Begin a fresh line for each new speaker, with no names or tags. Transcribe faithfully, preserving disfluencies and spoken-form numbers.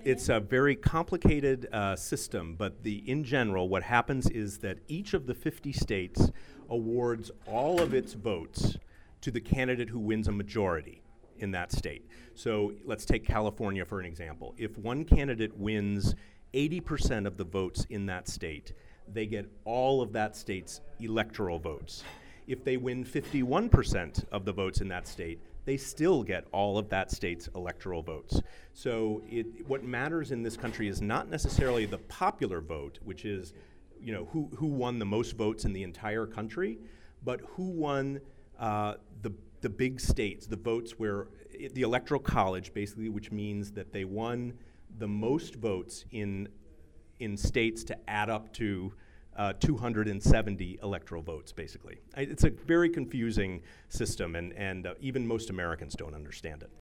It's a very complicated uh, system, but the, in general, what happens is that each of the fifty states awards all of its votes to the candidate who wins a majority in that state. So let's take California for an example. If one candidate wins eighty percent of the votes in that state, they get all of that state's electoral votes. If they win fifty-one percent of the votes in that state, they still get all of that state's electoral votes. So it, what matters in this country is not necessarily the popular vote, which is, you know, who, who won the most votes in the entire country, but who won uh, the, the big states, the votes where, it, the electoral college basically, which means that they won the most votes in, in states to add up to Uh, two hundred seventy electoral votes, basically. I, it's a very confusing system, and, and uh, even most Americans don't understand it.